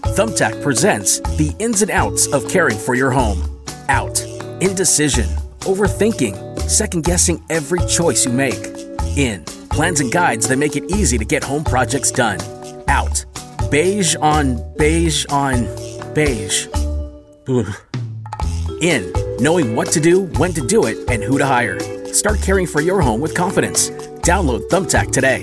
Thumbtack presents the ins and outs of caring for your home. Out. Indecision. Overthinking. Second-guessing every choice you make. In. Plans and guides that make it easy to get home projects done. Out. Beige on beige on beige. Ugh. In. Knowing what to do, when to do it, and who to hire. Start caring for your home with confidence. Download Thumbtack today.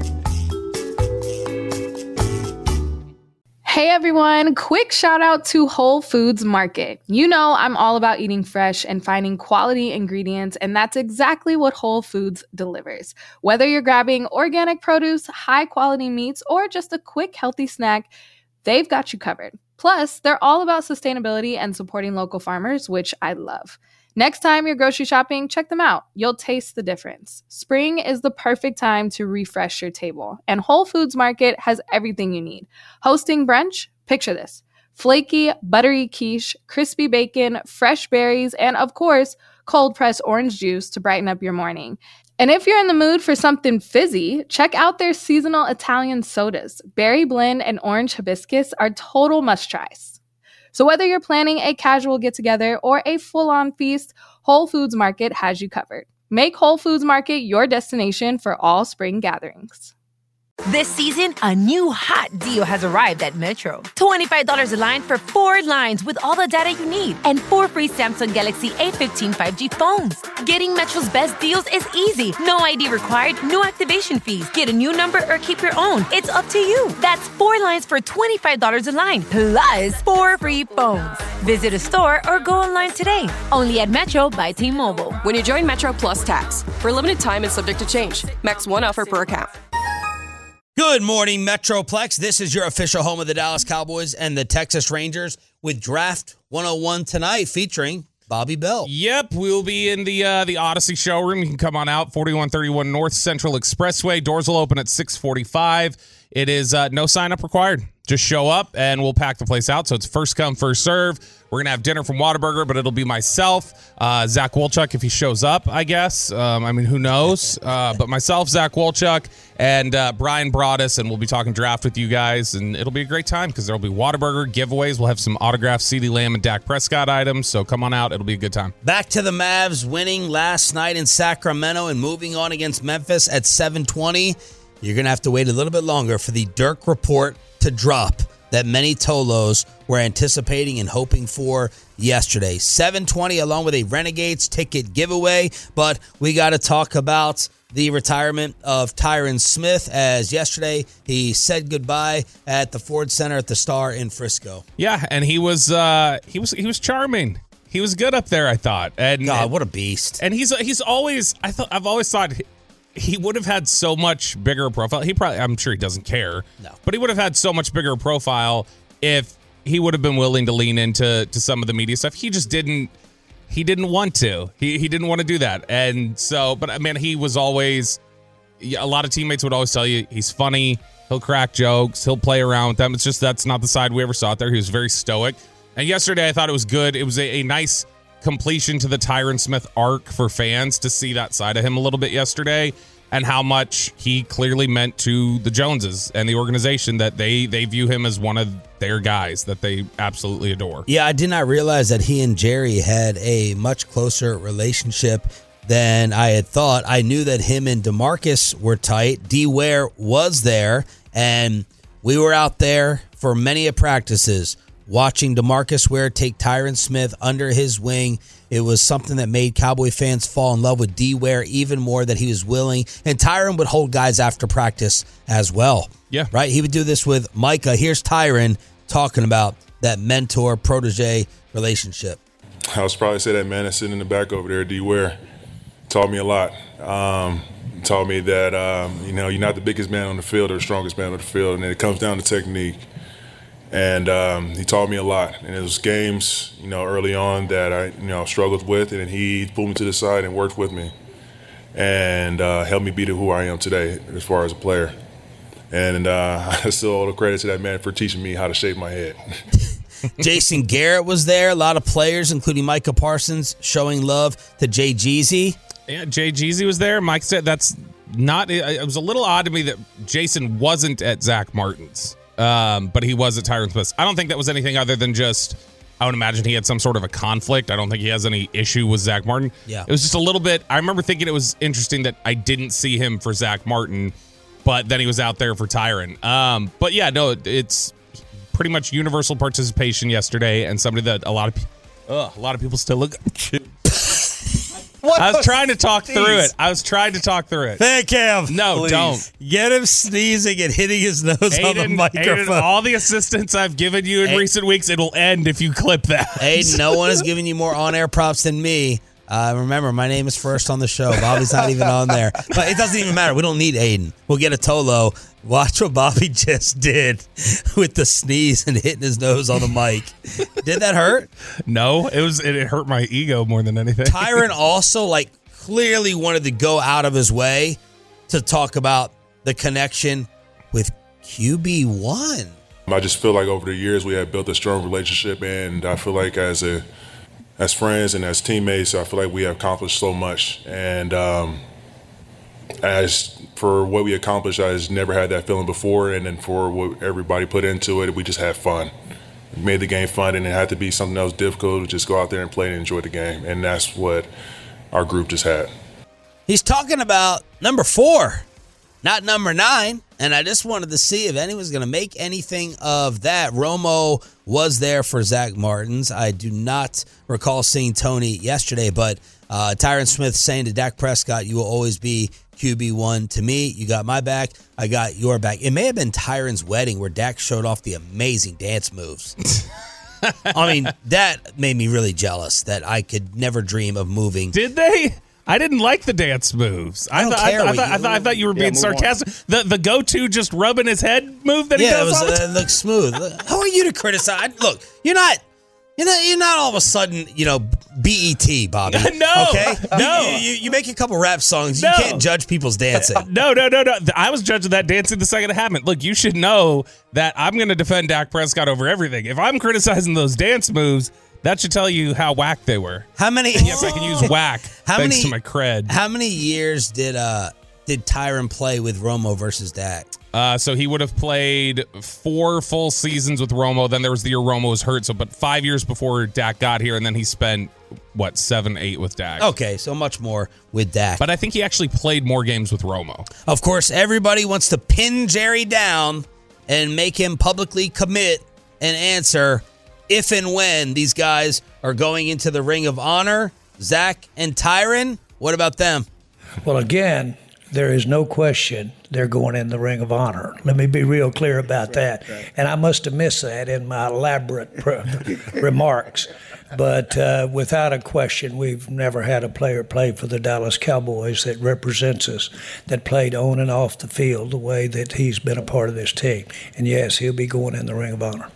Hey everyone, quick shout out to Whole Foods Market. You know I'm all about eating fresh and finding quality ingredients, and that's exactly what Whole Foods delivers. Whether you're grabbing organic produce, high quality meats, or just a quick healthy snack, they've got you covered. Plus, they're all about sustainability and supporting local farmers, which I love. Next time you're grocery shopping, check them out. You'll taste the difference. Spring is the perfect time to refresh your table, and Whole Foods Market has everything you need. Hosting brunch? Picture this. Flaky, buttery quiche, crispy bacon, fresh berries, and of course, cold-pressed orange juice to brighten up your morning. And if you're in the mood for something fizzy, check out their seasonal Italian sodas. Berry blend and orange hibiscus are total must-tries. So whether you're planning a casual get-together or a full-on feast, Whole Foods Market has you covered. Make Whole Foods Market your destination for all spring gatherings. This season, a new hot deal has arrived at Metro. $25 a line for 4 lines with all the data you need and 4 free Samsung Galaxy A15 5G phones. Getting Metro's best deals is easy. No ID required, no activation fees. Get a new number or keep your own. It's up to you. That's 4 lines for $25 a line, plus 4 free phones. Visit a store or go online today. Only at Metro by T-Mobile. When you join Metro Plus Tax, for a limited time and subject to change. Max 1 offer per account. Good morning, Metroplex. This is your official home of the Dallas Cowboys and the Texas Rangers with Draft 101 tonight featuring Bobby Bell. Yep, we'll be in the Odyssey showroom. You can come on out, 4131 North Central Expressway. Doors will open at 6:45. It is no sign-up required. Just show up, and we'll pack the place out. So it's first come, first serve. We're going to have dinner from Whataburger, but it'll be myself, Zach Wolchuk, if he shows up, I guess. Who knows? But myself, Zach Wolchuk, and Brian Broaddus, and we'll be talking draft with you guys, and it'll be a great time because there'll be Whataburger giveaways. We'll have some autographed CeeDee Lamb and Dak Prescott items, so come on out. It'll be a good time. Back to the Mavs winning last night in Sacramento and moving on against Memphis at 7:20. You're going to have to wait a little bit longer for the Dirk report to drop that many Tolos were anticipating and hoping for yesterday. 7:20 along with a Renegades ticket giveaway, but we got to talk about the retirement of Tyron Smith, as yesterday he said goodbye at the Ford Center at the Star in Frisco. Yeah, and he was charming. He was good up there, I thought. And God, what a beast. And he's always I've always thought he would have had so much bigger profile. I'm sure he doesn't care. No. But he would have had so much bigger profile if he would have been willing to lean into some of the media stuff. He just didn't. He didn't want to. He didn't want to do that. And so, but I mean, he was always. A lot of teammates would always tell you he's funny. He'll crack jokes. He'll play around with them. It's just that's not the side we ever saw out there. He was very stoic. And yesterday, I thought it was good. It was a nice completion to the Tyron Smith arc for fans to see that side of him a little bit yesterday, and how much he clearly meant to the Joneses and the organization, that they view him as one of their guys that they absolutely adore. Yeah, I did not realize that he and Jerry had a much closer relationship than I had thought. I knew that him and DeMarcus were tight. D. Ware was there, and we were out there for many of practices watching DeMarcus Ware take Tyron Smith under his wing. It was something that made Cowboy fans fall in love with D. Ware even more, that he was willing. And Tyron would hold guys after practice as well. Yeah. Right? He would do this with Micah. Here's Tyron talking about that mentor-protege relationship. I was probably say that man that's sitting in the back over there, D. Ware, taught me a lot. Taught me that, you're not the biggest man on the field or the strongest man on the field, and it comes down to technique. And he taught me a lot. And it was games, early on that I, struggled with, and he pulled me to the side and worked with me and helped me be who I am today as far as a player. And I still owe the credit to that man for teaching me how to shape my head. Jason Garrett was there. A lot of players, including Micah Parsons, showing love to Jay Jeezy. Yeah, Jay Jeezy was there. Mike said that's not – it was a little odd to me that Jason wasn't at Zach Martin's. but he was at Tyron Smith. I don't think that was anything other than just, I would imagine he had some sort of a conflict. I don't think he has any issue with Zach Martin. Yeah. It was just a little bit, I remember thinking it was interesting that I didn't see him for Zach Martin, but then he was out there for Tyron. But yeah, no, it's pretty much universal participation yesterday, and somebody that a lot of people still look. I was trying to talk through it. Hey, Cam. No, please. don't. Get him sneezing and hitting his nose on the microphone. Aiden, all the assistance I've given you in recent weeks, it'll end if you clip that. Aiden, no one has given you more on-air props than me. Remember, my name is first on the show. Bobby's not even on there. But it doesn't even matter. We don't need Aiden. We'll get a Tolo. Watch what Bobby just did with the sneeze and hitting his nose on the mic. Did that hurt? No, it hurt my ego more than anything. Tyron also clearly wanted to go out of his way to talk about the connection with QB1. I just feel like over the years we have built a strong relationship, and I feel like as friends and as teammates, I feel like we have accomplished so much. And as for what we accomplished, I just never had that feeling before. And then for what everybody put into it, we just had fun. We made the game fun, and it had to be something that was difficult to just go out there and play and enjoy the game. And that's what our group just had. He's talking about number 4, not number 9. And I just wanted to see if anyone's going to make anything of that. Romo was there for Zach Martins. I do not recall seeing Tony yesterday, but Tyron Smith saying to Dak Prescott, you will always be QB1 to me. You got my back. I got your back. It may have been Tyron's wedding where Dak showed off the amazing dance moves. I mean, that made me really jealous that I could never dream of moving. Did they? I didn't like the dance moves. I thought you were being sarcastic. The go-to just rubbing his head move that he does. Yeah, it looks smooth. Who are you to criticize? Look, you're not all of a sudden, BET, Bobby. No. Okay? No. You make a couple rap songs. You can't judge people's dancing. No. I was judging that dancing the second it happened. Look, you should know that I'm going to defend Dak Prescott over everything. If I'm criticizing those dance moves, that should tell you how whack they were. How many? Yes, I can use whack thanks to my cred. How many years did Tyron play with Romo versus Dak? So he would have played 4 full seasons with Romo. Then there was the year Romo was hurt. But 5 years before Dak got here, and then he spent 7, 8 with Dak. Okay, so much more with Dak. But I think he actually played more games with Romo. Of course, everybody wants to pin Jerry down and make him publicly commit and answer if and when these guys are going into the Ring of Honor. Zach and Tyron, what about them? Well, again, there is no question they're going in the Ring of Honor. Let me be real clear about that. Right. And I must have missed that in my elaborate remarks. But without a question, we've never had a player play for the Dallas Cowboys that represents us, that played on and off the field the way that he's been a part of this team. And yes, he'll be going in the Ring of Honor.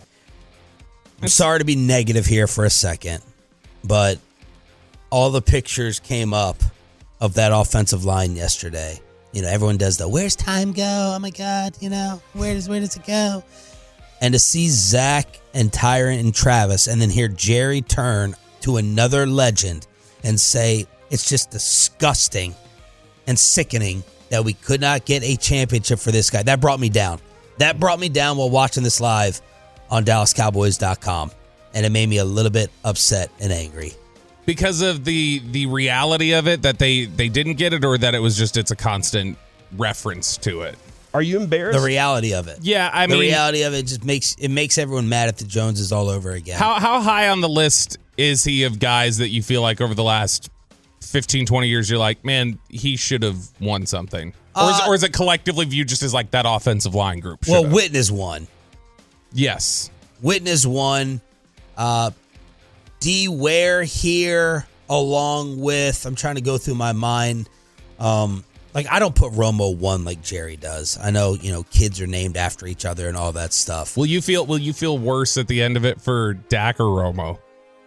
I'm sorry to be negative here for a second, but all the pictures came up of that offensive line yesterday. Everyone does the, where's time go? Oh my God, where does it go? And to see Zach and Tyron and Travis and then hear Jerry turn to another legend and say, it's just disgusting and sickening that we could not get a championship for this guy. That brought me down. That brought me down while watching this live on DallasCowboys.com. And it made me a little bit upset and angry. Because of the reality of it, that they didn't get it, or that it was just, it's a constant reference to it? Are you embarrassed? The reality of it. Yeah, I mean, the reality of it just makes everyone mad at the Joneses all over again. How high on the list is he of guys that you feel like over the last 15, 20 years, you're like, man, he should have won something? Or is it collectively viewed just as like that offensive line group? Well, Witten is one. Yes. Witten is one. D. Ware here, along with, I'm trying to go through my mind. I don't put Romo 1 like Jerry does. I know, kids are named after each other and all that stuff. Will you feel worse at the end of it for Dak or Romo?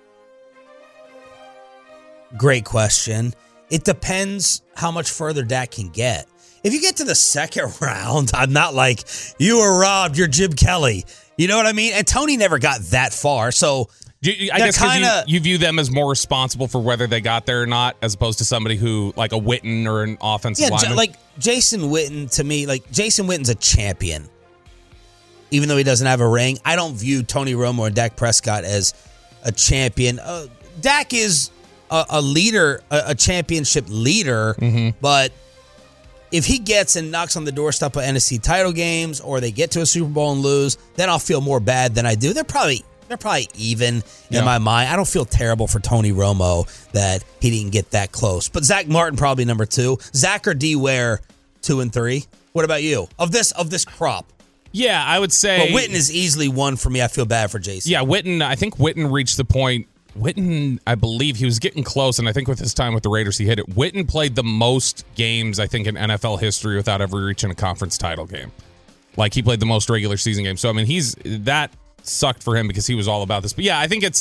Great question. It depends how much further Dak can get. If you get to the second round, I'm not like, you were robbed, you're Jim Kelly. You know what I mean? And Tony never got that far, so I guess because you view them as more responsible for whether they got there or not, as opposed to somebody who, like a Witten or an offensive lineman. Like Jason Witten, to me, Jason Witten's a champion. even though he doesn't have a ring. I don't view Tony Romo and Dak Prescott as a champion. Dak is a leader, a championship leader, but if he gets and knocks on the doorstep of NFC title games or they get to a Super Bowl and lose, then I'll feel more bad than I do. They're probably even in my mind. I don't feel terrible for Tony Romo that he didn't get that close. But Zach Martin probably number 2. Zach or D Ware 2 and 3. What about you? Of this crop? Yeah, I would say. Well, Witten is easily 1 for me. I feel bad for Jason. Yeah, Witten. I think Witten reached the point. Witten, I believe he was getting close, and I think with his time with the Raiders, he hit it. Witten played the most games, I think, in NFL history without ever reaching a conference title game. Like, he played the most regular season games. So, I mean, that sucked for him because he was all about this. But yeah, I think it's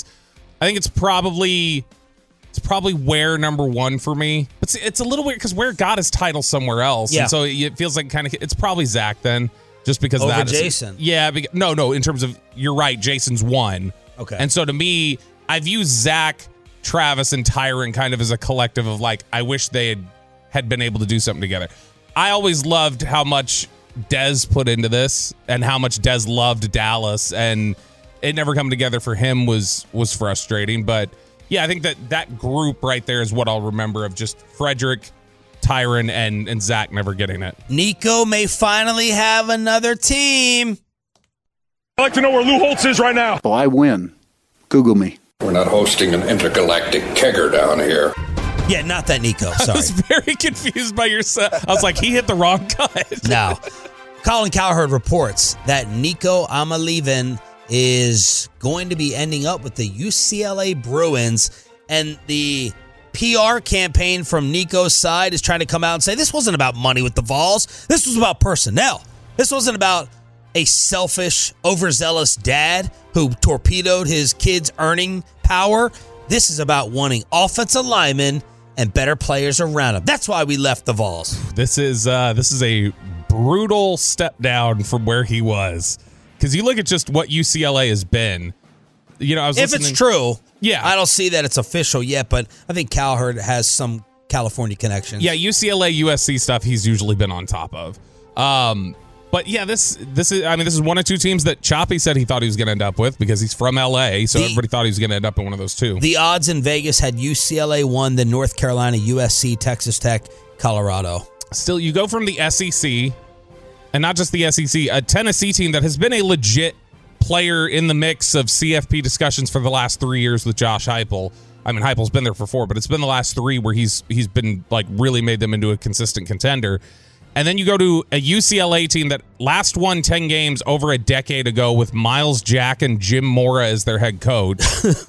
probably Ware number 1 for me. But it's a little weird because Ware got his title somewhere else. Yeah. And so it feels like it's probably Zach then, just because over that is. Jason. Yeah. No, in terms of, you're right, Jason's 1. Okay. And so to me, I view Zach, Travis, and Tyron kind of as a collective of like, I wish they had been able to do something together. I always loved how much Dez put into this and how much Dez loved Dallas, and it never coming together for him was frustrating. But yeah, I think that group right there is what I'll remember of just Frederick, Tyron, and Zach never getting it. Nico may finally have another team. I'd like to know where Lou Holtz is right now. Oh, I win. Google me. We're not hosting an intergalactic kegger down here. Yeah, not that Nico. Sorry. I was very confused by your set. I was like, he hit the wrong cut. No. Colin Cowherd reports that Nico Amalivin is going to be ending up with the UCLA Bruins, and the PR campaign from Nico's side is trying to come out and say this wasn't about money with the Vols. This was about personnel. This wasn't about a selfish, overzealous dad who torpedoed his kids' earning power. This is about wanting offensive linemen and better players around him. That's why we left the Vols. This is a brutal step down from where he was. Because you look at just what UCLA has been. You know, I was listening. If it's true, yeah, I don't see that it's official yet, but I think Cowherd has some California connections. Yeah, UCLA, USC stuff he's usually been on top of. But yeah, this is one of 2 teams that Choppy said he thought he was going to end up with because he's from LA, so everybody thought he was going to end up in one of those 2. The odds in Vegas had UCLA 1, then North Carolina, USC, Texas Tech, Colorado. Still, you go from the SEC, and not just the SEC, a Tennessee team that has been a legit player in the mix of CFP discussions for the last 3 years with Josh Heupel. I mean, Heupel's been there for 4, but it's been the last 3 where he's been like really made them into a consistent contender. And then you go to a UCLA team that last won 10 games over a decade ago with Miles Jack and Jim Mora as their head coach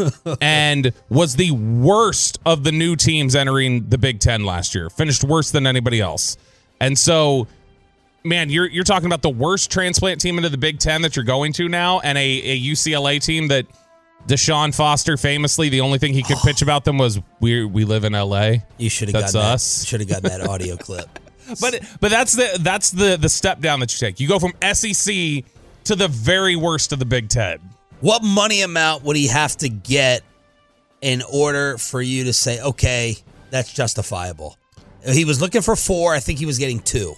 and was the worst of the new teams entering the Big Ten last year. Finished worse than anybody else. And so, man, you're talking about the worst transplant team into the Big Ten that you're going to now, and a UCLA team that Deshaun Foster famously, the only thing he could pitch about them was we live in LA. You should have got us. Should have got that audio clip. But that's the step down that you take. You go from SEC to the very worst of the Big Ten. What money amount would he have to get in order for you to say, okay, that's justifiable? He was looking for 4. I think he was getting 2.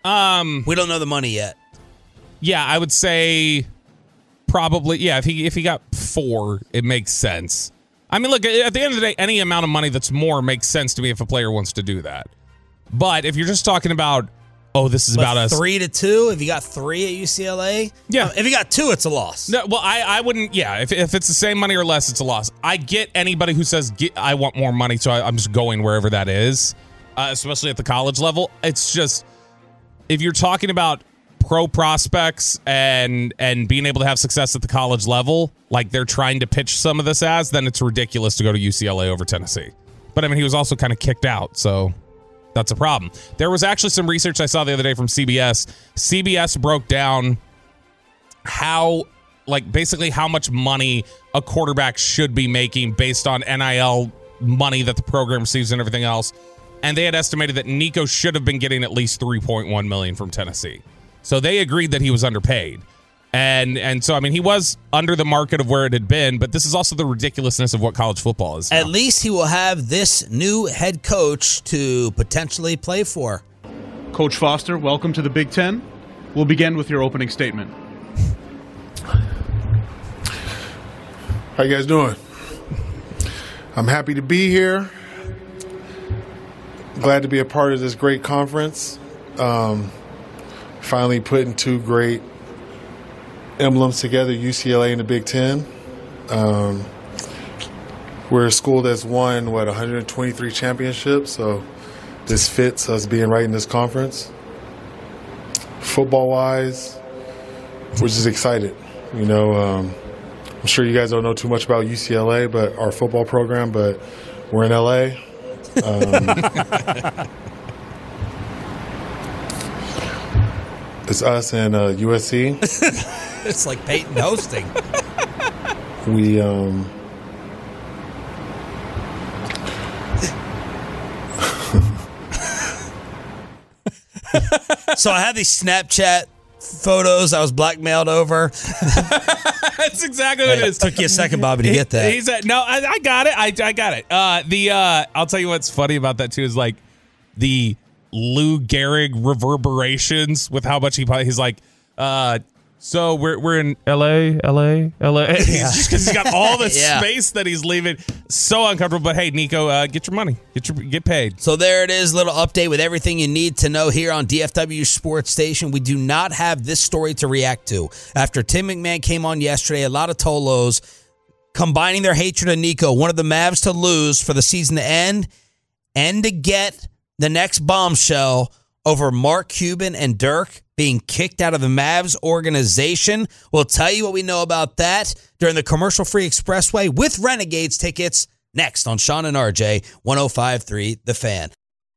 We don't know the money yet. Yeah, I would say probably. Yeah, if he got 4, it makes sense. I mean, look, at the end of the day, any amount of money that's more makes sense to me if a player wants to do that. But if you're just talking about, this is about us 3 to 2. If you got 3 at UCLA, yeah. If you got 2, it's a loss. No, well, I wouldn't. Yeah, if it's the same money or less, it's a loss. I get anybody who says I want more money, so I'm just going wherever that is, especially at the college level. It's just if you're talking about pro prospects and being able to have success at the college level, like they're trying to pitch some of this as, then it's ridiculous to go to UCLA over Tennessee. But I mean, he was also kind of kicked out, so that's a problem. There was actually some research I saw the other day from CBS. CBS broke down basically how much money a quarterback should be making based on NIL money that the program receives and everything else. And they had estimated that Nico should have been getting at least $3.1 million from Tennessee. So they agreed that he was underpaid. And so, I mean, he was under the market of where it had been, but this is also the ridiculousness of what college football is now. At least he will have this new head coach to potentially play for. Coach Foster, welcome to the Big Ten. We'll begin with your opening statement. How you guys doing? I'm happy to be here. Glad to be a part of this great conference. Finally putting two great emblems together, UCLA and the Big Ten. We're a school that's won, 123 championships, so this fits us being right in this conference. Football-wise, we're just excited. You know, I'm sure you guys don't know too much about UCLA, but our football program, but we're in LA. It's us and USC. It's like Peyton hosting. We So I have these Snapchat photos I was blackmailed over. That's exactly what it is. Took you a second, Bobby, to get that. I got it. I got it. I'll tell you what's funny about that too is like the Lou Gehrig reverberations with how much he's like. So we're in LA. Just because he's got all the space that he's leaving. So uncomfortable. But hey, Nico, get your money. Get paid. So there it is. Little update with everything you need to know here on DFW Sports Station. We do not have this story to react to. After Tim McMahon came on yesterday, a lot of Tolos combining their hatred of Nico, one of the Mavs to lose for the season to end and to get the next bombshell over Mark Cuban and Dirk being kicked out of the Mavs organization. We'll tell you what we know about that during the commercial-free Expressway with Renegades tickets next on Sean and RJ, 105.3 The Fan.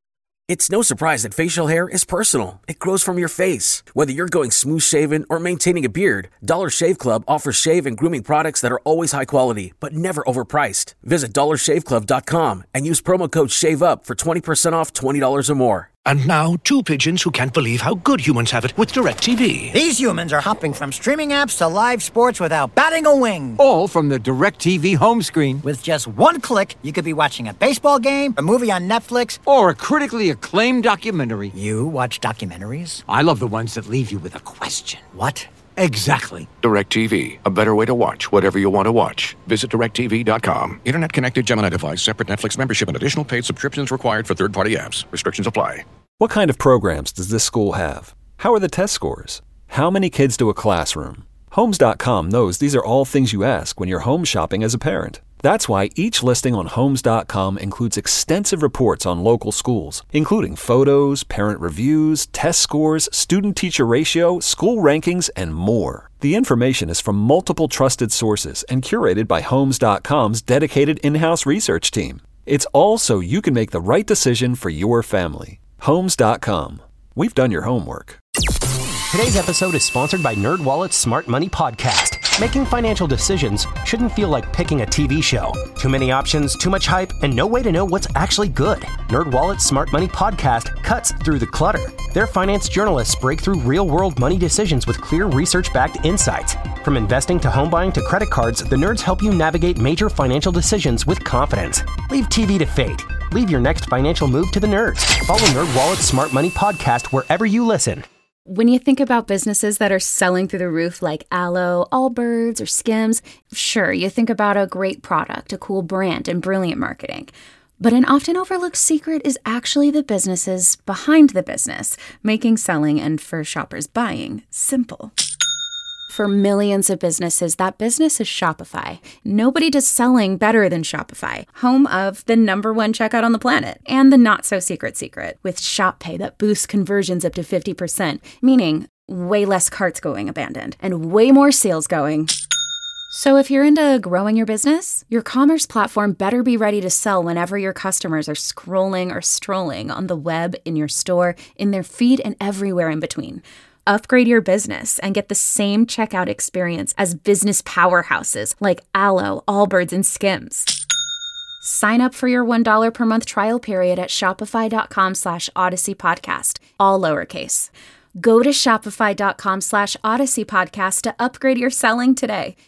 It's no surprise that facial hair is personal. It grows from your face. Whether you're going smooth shaven or maintaining a beard, Dollar Shave Club offers shave and grooming products that are always high quality, but never overpriced. Visit dollarshaveclub.com and use promo code SHAVEUP for 20% off $20 or more. And now, two pigeons who can't believe how good humans have it with DirecTV. These humans are hopping from streaming apps to live sports without batting a wing. All from the DirecTV home screen. With just one click, you could be watching a baseball game, a movie on Netflix, or a critically acclaimed documentary. You watch documentaries? I love the ones that leave you with a question. What? Exactly. DirecTV. A better way to watch whatever you want to watch. Visit DirecTV.com. Internet connected Gemini device, separate Netflix membership, and additional paid subscriptions required for third-party apps. Restrictions apply. What kind of programs does this school have? How are the test scores? How many kids do a classroom? Homes.com knows these are all things you ask when you're home shopping as a parent. That's why each listing on Homes.com includes extensive reports on local schools, including photos, parent reviews, test scores, student-teacher ratio, school rankings, and more. The information is from multiple trusted sources and curated by Homes.com's dedicated in-house research team. It's all so you can make the right decision for your family. Homes.com. We've done your homework. Today's episode is sponsored by NerdWallet's Smart Money Podcast. Making financial decisions shouldn't feel like picking a TV show. Too many options, too much hype, and no way to know what's actually good. NerdWallet's Smart Money Podcast cuts through the clutter. Their finance journalists break through real-world money decisions with clear research-backed insights. From investing to home buying to credit cards, the nerds help you navigate major financial decisions with confidence. Leave TV to fate. Leave your next financial move to the nerds. Follow NerdWallet's Smart Money Podcast wherever you listen. When you think about businesses that are selling through the roof like Aloe, Allbirds, or Skims, sure, you think about a great product, a cool brand, and brilliant marketing. But an often overlooked secret is actually the businesses behind the business, making selling and for shoppers buying simple. For millions of businesses, that business is Shopify. Nobody does selling better than Shopify, home of the #1 checkout on the planet and the not-so-secret secret with Shop Pay that boosts conversions up to 50%, meaning way less carts going abandoned and way more sales going. So if you're into growing your business, your commerce platform better be ready to sell whenever your customers are scrolling or strolling on the web, in your store, in their feed, and everywhere in between. Upgrade your business and get the same checkout experience as business powerhouses like Aloe, Allbirds, and Skims. Sign up for your $1 per month trial period at shopify.com/Odyssey Podcast, all lowercase. Go to shopify.com/Odyssey Podcast to upgrade your selling today.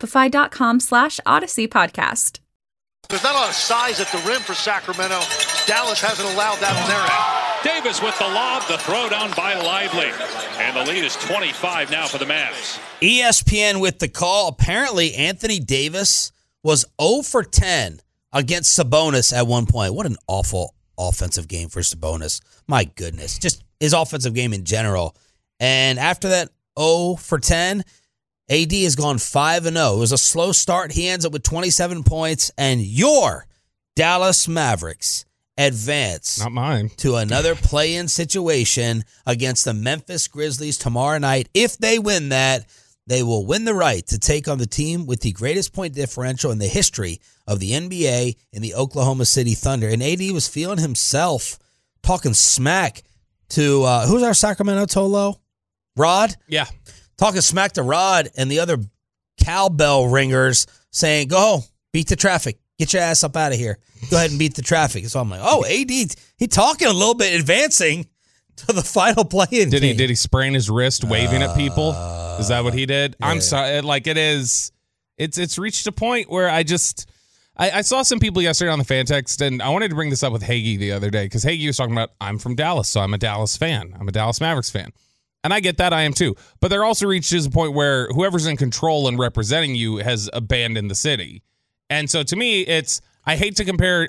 Shopify.com/Odyssey Podcast. There's not a lot of size at the rim for Sacramento. Dallas hasn't allowed that on their end. Davis with the lob, the throw down by Lively. And the lead is 25 now for the Mavs. ESPN with the call. Apparently, Anthony Davis was 0 for 10 against Sabonis at one point. What an awful offensive game for Sabonis. My goodness. Just his offensive game in general. And after that 0 for 10, AD has gone 5-0. It was a slow start. He ends up with 27 points. And your Dallas Mavericks advance Not mine. to another play-in situation against the Memphis Grizzlies tomorrow night. If they win that, they will win the right to take on the team with the greatest point differential in the history of the NBA in the Oklahoma City Thunder. And AD was feeling himself, talking smack to, who's our Sacramento Tolo? Rod? Yeah. Talking smack to Rod and the other cowbell ringers saying, go, beat the traffic. Get your ass up out of here. Go ahead and beat the traffic. So I'm like, oh, AD, he talking a little bit, advancing to the final play-in game. Did he sprain his wrist waving at people? Is that what he did? Yeah. I'm sorry. Like, it's reached a point where I saw some people yesterday on the fan text, and I wanted to bring this up with Hagee the other day, because Hagee was talking about, I'm from Dallas, so I'm a Dallas fan. I'm a Dallas Mavericks fan. And I get that, I am too. But there also reaches a point where whoever's in control and representing you has abandoned the city. And so to me, I hate to compare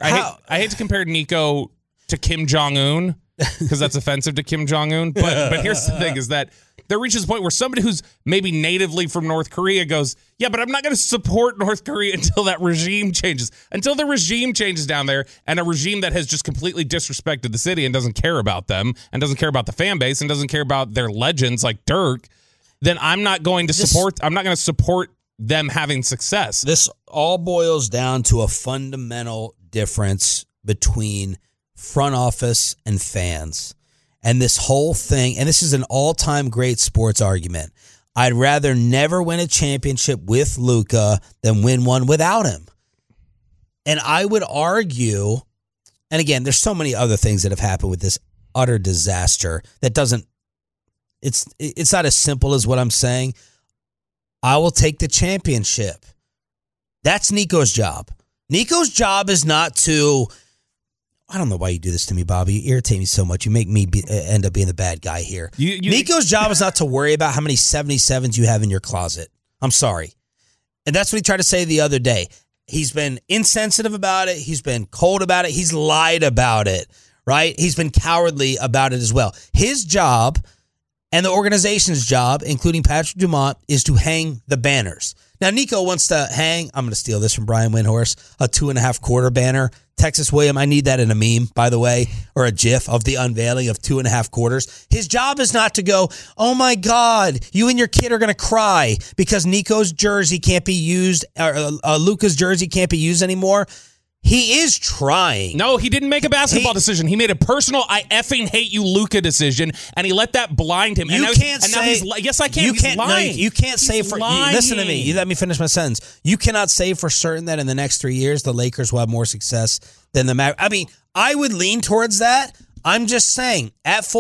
Nico to Kim Jong-un, because that's offensive to Kim Jong-un. But here's the thing, is that there reaches a point where somebody who's maybe natively from North Korea goes, yeah, but I'm not going to support North Korea until that regime changes. Until the regime changes down there, and a regime that has just completely disrespected the city and doesn't care about them, and doesn't care about the fan base, and doesn't care about their legends like Dirk, then I'm not going to support them having success. This all boils down to a fundamental difference between front office and fans. And this whole thing, and this is an all-time great sports argument, I'd rather never win a championship with Luka than win one without him. And I would argue, and again, there's so many other things that have happened with this utter disaster that doesn't, it's not as simple as what I'm saying. I will take the championship. That's Nico's job. Nico's job is not to, I don't know why you do this to me, Bobby. You irritate me so much. You make me end up being the bad guy here. Nico's job is not to worry about how many 77s you have in your closet. I'm sorry. And that's what he tried to say the other day. He's been insensitive about it. He's been cold about it. He's lied about it, right? He's been cowardly about it as well. His job and the organization's job, including Patrick Dumont, is to hang the banners. Now, Nico wants to hang, I'm going to steal this from Brian Windhorst, a 2.5 quarter banner. Texas William, I need that in a meme, by the way, or a GIF of the unveiling of 2.5 quarters. His job is not to go, oh my God, you and your kid are going to cry because Nico's jersey can't be used, or Luka's jersey can't be used anymore. He is trying. No, he didn't make a basketball decision. He made a personal, I effing hate you, Luka decision, and he let that blind him. Yes, I can. He's lying. You can't say for. Listen to me. You let me finish my sentence. You cannot say for certain that in the next 3 years the Lakers will have more success than the Mavericks. I mean, I would lean towards that. I'm just saying,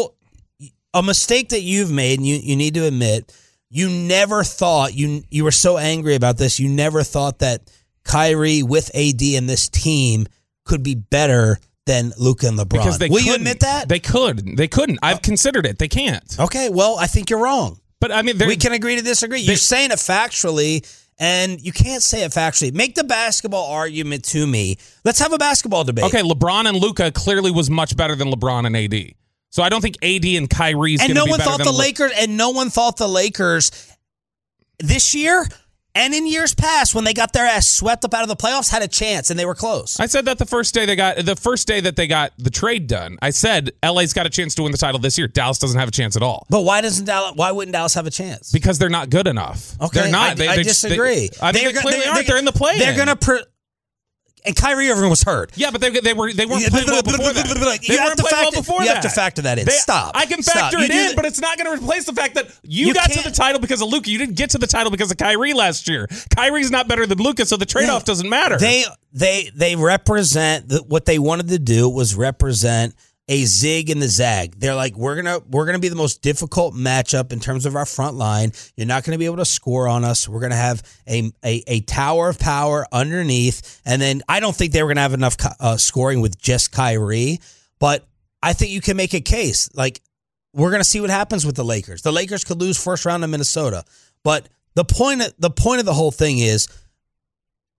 a mistake that you've made, and you need to admit, you never thought you were so angry about this. You never thought that Kyrie with AD and this team could be better than Luka and LeBron. Because Will you admit that? They couldn't. I've considered it. They can't. Okay, well, I think you're wrong. But I mean, we can agree to disagree. You're saying it factually, and you can't say it factually. Make the basketball argument to me. Let's have a basketball debate. Okay, LeBron and Luka clearly was much better than LeBron and AD. So I don't think AD and Kyrie's going to be better than no one thought the Lakers this year and in years past, when they got their ass swept up out of the playoffs, had a chance, and they were close. I said that the first day that they got the trade done. I said LA's got a chance to win the title this year. Dallas doesn't have a chance at all. But why wouldn't Dallas have a chance? Because they're not good enough. Okay, they're not. I disagree. They clearly aren't. They're in the play. They're going to. And Kyrie Irving was hurt. Yeah, but they weren't playing well before that. You have to factor that in. Stop. I can factor it in, but it's not going to replace the fact that you got to the title because of Luka. You didn't get to the title because of Kyrie last year. Kyrie's not better than Luka, so the trade-off doesn't matter. They represent what they wanted to do was represent a zig and the zag. They're like, we're gonna be the most difficult matchup in terms of our front line. You're not going to be able to score on us. We're going to have a tower of power underneath, and then I don't think they were going to have enough scoring with just Kyrie. But I think you can make a case. Like, we're going to see what happens with the Lakers. The Lakers could lose first round in Minnesota, but the point of the whole thing is,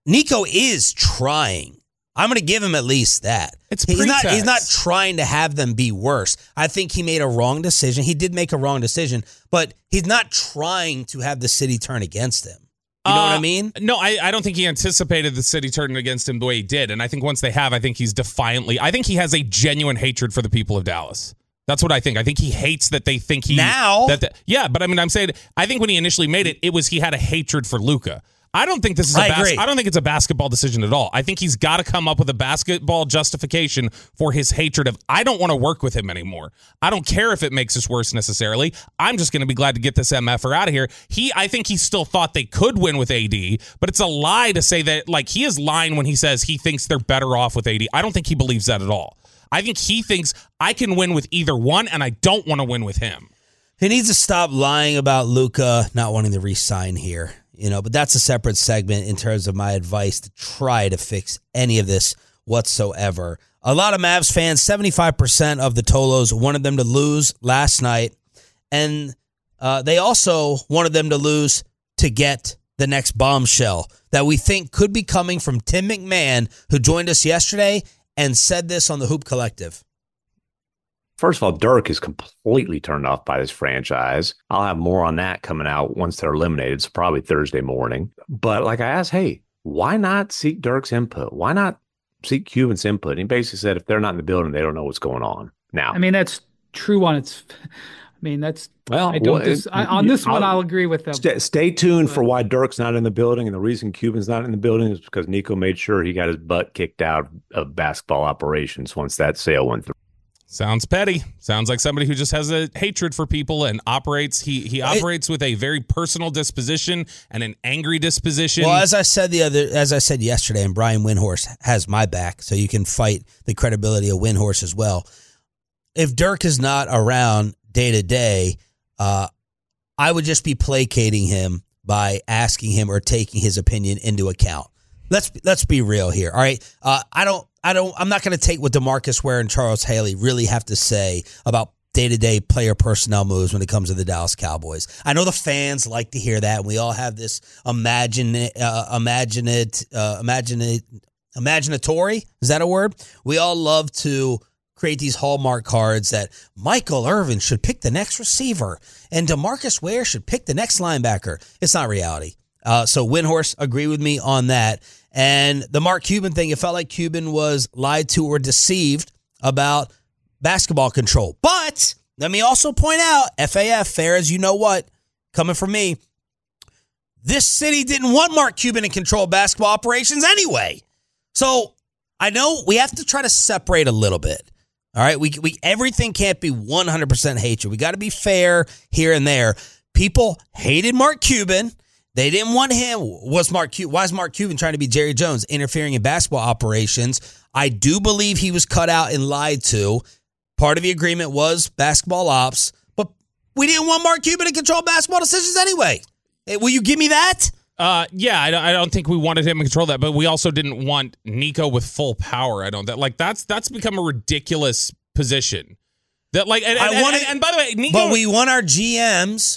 Nico is trying. I'm going to give him at least that. He's not trying to have them be worse. I think he made a wrong decision. He did make a wrong decision, but he's not trying to have the city turn against him. You know what I mean? No, I don't think he anticipated the city turning against him the way he did. And I think once they have, I think he's I think he has a genuine hatred for the people of Dallas. That's what I think. I think he hates that they think he... Now? Yeah, but I mean, I'm saying, I think when he initially made it, he had a hatred for Luka. I don't think this is I don't think it's a basketball decision at all. I think he's got to come up with a basketball justification for his hatred of, I don't want to work with him anymore. I don't care if it makes us worse necessarily. I'm just going to be glad to get this MFer out of here. I think he still thought they could win with AD, but it's a lie to say that, like, he is lying when he says he thinks they're better off with AD. I don't think he believes that at all. I think he thinks I can win with either one, and I don't want to win with him. He needs to stop lying about Luka not wanting to re-sign here. But that's a separate segment in terms of my advice to try to fix any of this whatsoever. A lot of Mavs fans, 75% of the Tolos wanted them to lose last night, and they also wanted them to lose to get the next bombshell that we think could be coming from Tim McMahon, who joined us yesterday and said this on the Hoop Collective. First of all, Dirk is completely turned off by this franchise. I'll have more on that coming out once they're eliminated, so probably Thursday morning. But like I asked, hey, why not seek Dirk's input? Why not seek Cuban's input? And he basically said if they're not in the building, they don't know what's going on. Now, I mean, that's true on its... on this one, I'll agree with them. Stay tuned for why Dirk's not in the building. And the reason Cuban's not in the building is because Nico made sure he got his butt kicked out of basketball operations once that sale went through. Sounds petty. Sounds like somebody who just has a hatred for people and operates. He operates with a very personal disposition and an angry disposition. Well, as I said yesterday, and Brian Windhorst has my back, so you can fight the credibility of Windhorst as well. If Dirk is not around day to day, I would just be placating him by asking him or taking his opinion into account. Let's be real here. All right. I'm not going to take what DeMarcus Ware and Charles Haley really have to say about day-to-day player personnel moves when it comes to the Dallas Cowboys. I know the fans like to hear that, and we all have this imaginatory, is that a word? We all love to create these Hallmark cards that Michael Irvin should pick the next receiver and DeMarcus Ware should pick the next linebacker. It's not reality. So Windhorst agreed with me on that. And the Mark Cuban thing, it felt like Cuban was lied to or deceived about basketball control. But let me also point out, FAF, fair as you know what, coming from me, this city didn't want Mark Cuban in control of basketball operations anyway. So I know we have to try to separate a little bit. All right, we everything can't be 100% hatred. We got to be fair here and there. People hated Mark Cuban. They didn't want him. Why is Mark Cuban trying to be Jerry Jones, interfering in basketball operations? I do believe he was cut out and lied to. Part of the agreement was basketball ops, but we didn't want Mark Cuban to control basketball decisions anyway. Will you give me that? Yeah, I don't think we wanted him to control that, but we also didn't want Nico with full power. That's become a ridiculous position. That and by the way, Nico, but we want our GMs.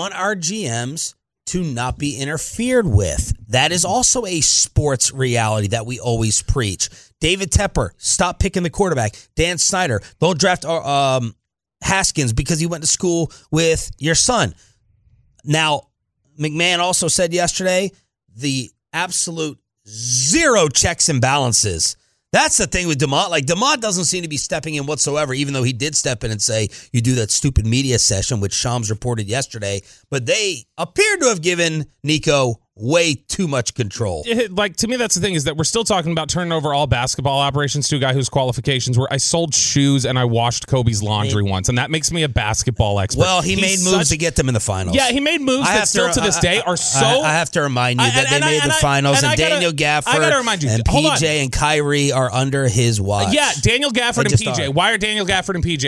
To not be interfered with. That is also a sports reality that we always preach. David Tepper, stop picking the quarterback. Dan Snyder, don't draft Haskins because he went to school with your son. Now, McMahon also said yesterday the absolute zero checks and balances. That's the thing with DeMont. Like, DeMont doesn't seem to be stepping in whatsoever, even though he did step in and say, you do that stupid media session, which Shams reported yesterday. But they appeared to have given Nico way too much control. To me, that's the thing, is that we're still talking about turning over all basketball operations to a guy whose qualifications were, I sold shoes and I washed Kobe's laundry once, and that makes me a basketball expert. Well, he made moves to get them in the finals. Yeah, he made moves that still to this day are so... I have to remind you that they made the finals, and Daniel Gafford and PJ and Kyrie are under his watch. Yeah, Daniel Gafford and PJ. Why are Daniel Gafford and PJ here?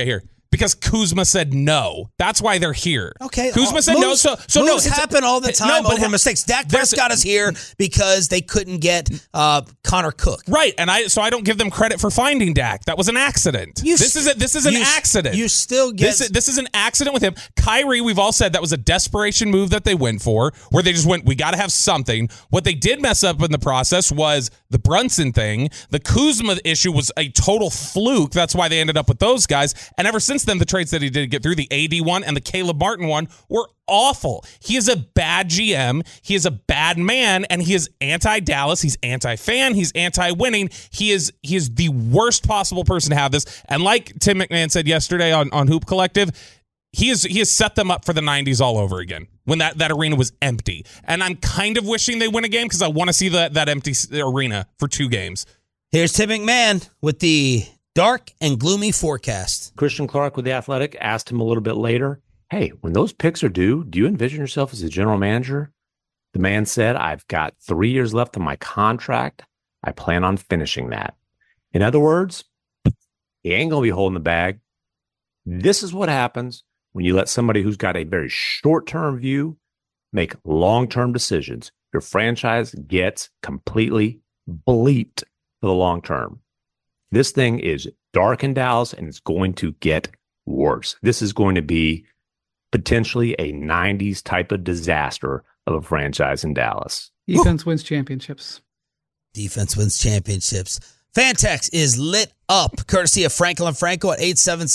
Because Kuzma said no. That's why they're here. Okay. Kuzma said no. So moves happen all the time over mistakes. Dak Prescott is here because they couldn't get Connor Cook. Right. And I don't give them credit for finding Dak. That was an accident. This is an accident. You still get this is an accident with him. Kyrie, we've all said that was a desperation move that they went for, where they just went, we got to have something. What they did mess up in the process was the Brunson thing. The Kuzma issue was a total fluke. That's why they ended up with those guys. And ever since then, the trades that he did get through, the AD one and the Caleb Martin one, were awful. He is a bad GM. He is a bad man, and he is anti-Dallas. He's anti-fan. He's anti-winning. He is the worst possible person to have this. And like Tim McMahon said yesterday on Hoop Collective, he has set them up for the 90s all over again when that arena was empty. And I'm kind of wishing they win a game because I want to see that empty arena for 2 games. Here's Tim McMahon with the dark and gloomy forecast. Christian Clark with The Athletic asked him a little bit later, hey, when those picks are due, do you envision yourself as a general manager? The man said, I've got 3 years left on my contract. I plan on finishing that. In other words, he ain't going to be holding the bag. This is what happens when you let somebody who's got a very short-term view make long-term decisions. Your franchise gets completely bleeped for the long term. This thing is dark in Dallas, and it's going to get worse. This is going to be potentially a 90s type of disaster of a franchise in Dallas. Defense wins championships. Defense wins championships. Fantex is lit up, courtesy of Frankel & Frankel at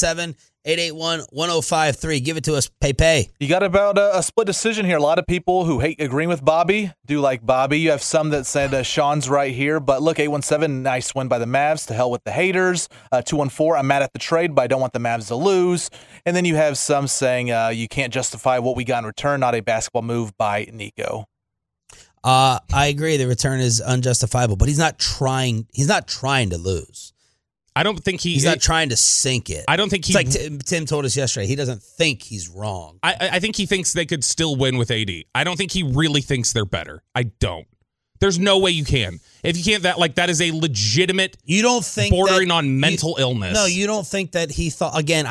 877-881-1053. Give it to us, Pepe. You got about a split decision here. A lot of people who hate agreeing with Bobby do like Bobby. You have some that said Sean's right here. But look, 817, nice win by the Mavs. To hell with the haters. 214, I'm mad at the trade, but I don't want the Mavs to lose. And then you have some saying you can't justify what we got in return, not a basketball move by Nico. I agree. The return is unjustifiable, but he's not trying to lose. I don't think he's not trying to sink it. I don't think it's like Tim told us yesterday. He doesn't think he's wrong. I think he thinks they could still win with AD. I don't think he really thinks they're better. I don't. There's no way you can. If you can't, that is a legitimate. You don't think bordering on mental illness? No, you don't think that he thought. Again,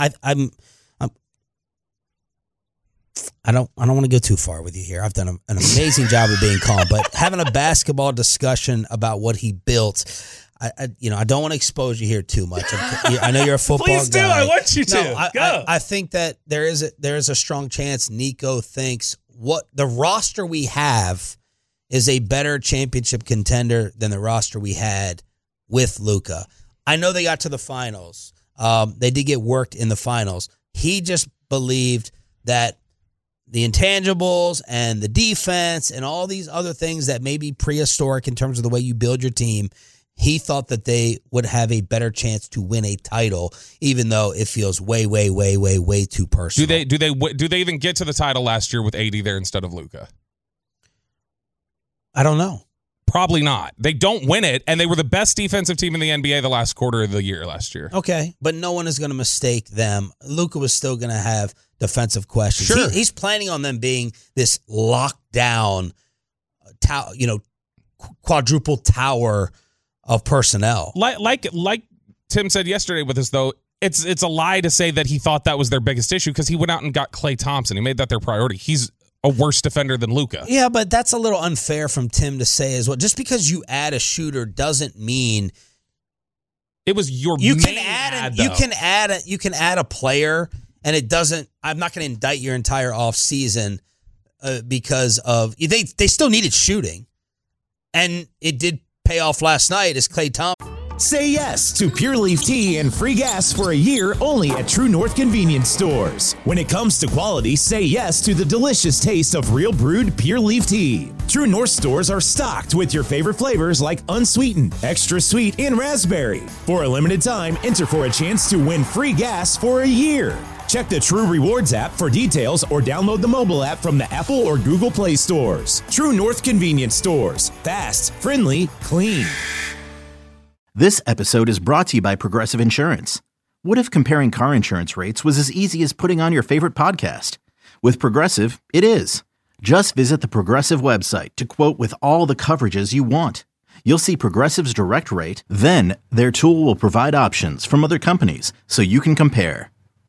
I don't want to go too far with you here. I've done an amazing job of being calm, but having a basketball discussion about what he built, I don't want to expose you here too much. I know you're a football Please do. guy. I want you to. No, Go. I think that there is a strong chance Nico thinks what the roster we have is a better championship contender than the roster we had with Luka. I know they got to the finals. They did get worked in the finals. He just believed that the intangibles and the defense and all these other things that may be prehistoric in terms of the way you build your team, he thought that they would have a better chance to win a title, even though it feels way, way, way, way, way too personal. Do they even get to the title last year with AD there instead of Luka? I don't know. Probably not. They don't win it, and they were the best defensive team in the NBA the last quarter of the year last year. Okay, but no one is going to mistake them. Luka was still going to have defensive questions. Sure. He's planning on them being this lockdown, quadruple tower of personnel. Like Tim said yesterday with us, though, it's a lie to say that he thought that was their biggest issue because he went out and got Klay Thompson. He made that their priority. He's a worse defender than Luka. Yeah, but that's a little unfair from Tim to say as well. Just because you add a shooter doesn't mean it was your you main can add you can add a player, and it doesn't. I'm not going to indict your entire offseason because of they still needed shooting, and it did pay off last night as Klay Thompson. Say yes to Pure Leaf Tea and free gas for a year only at True North Convenience Stores. When it comes to quality, say yes to the delicious taste of real brewed Pure Leaf Tea. True North stores are stocked with your favorite flavors like unsweetened, extra sweet, and raspberry. For a limited time, enter for a chance to win free gas for a year. Check the True Rewards app for details or download the mobile app from the Apple or Google Play stores. True North Convenience Stores. Fast, friendly, clean. This episode is brought to you by Progressive Insurance. What if comparing car insurance rates was as easy as putting on your favorite podcast? With Progressive, it is. Just visit the Progressive website to quote with all the coverages you want. You'll see Progressive's direct rate, then their tool will provide options from other companies so you can compare.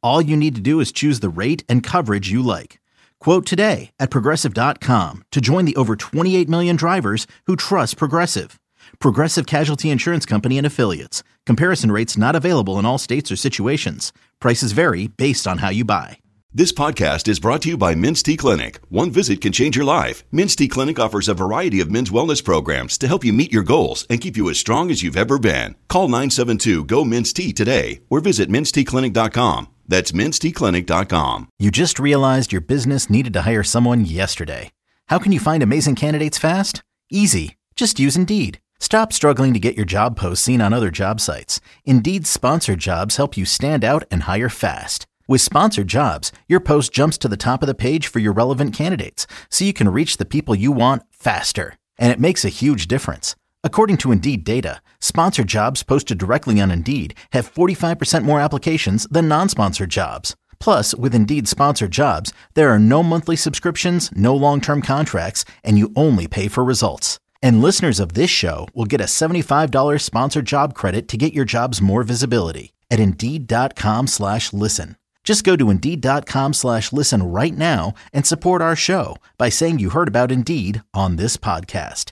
All you need to do is choose the rate and coverage you like. Quote today at Progressive.com to join the over 28 million drivers who trust Progressive. Progressive Casualty Insurance Company and Affiliates. Comparison rates not available in all states or situations. Prices vary based on how you buy. This podcast is brought to you by Men's T Clinic. One visit can change your life. Men's T Clinic offers a variety of men's wellness programs to help you meet your goals and keep you as strong as you've ever been. Call 972-GO-MEN'S-T today or visit mensteclinic.com. That's mensteclinic.com. You just realized your business needed to hire someone yesterday. How can you find amazing candidates fast? Easy. Just use Indeed. Stop struggling to get your job posts seen on other job sites. Indeed's sponsored jobs help you stand out and hire fast. With sponsored jobs, your post jumps to the top of the page for your relevant candidates, so you can reach the people you want faster. And it makes a huge difference. According to Indeed data, sponsored jobs posted directly on Indeed have 45% more applications than non-sponsored jobs. Plus, with Indeed sponsored jobs, there are no monthly subscriptions, no long-term contracts, and you only pay for results. And listeners of this show will get a $75 sponsored job credit to get your jobs more visibility at Indeed.com/listen. Just go to Indeed.com/listen right now and support our show by saying you heard about Indeed on this podcast.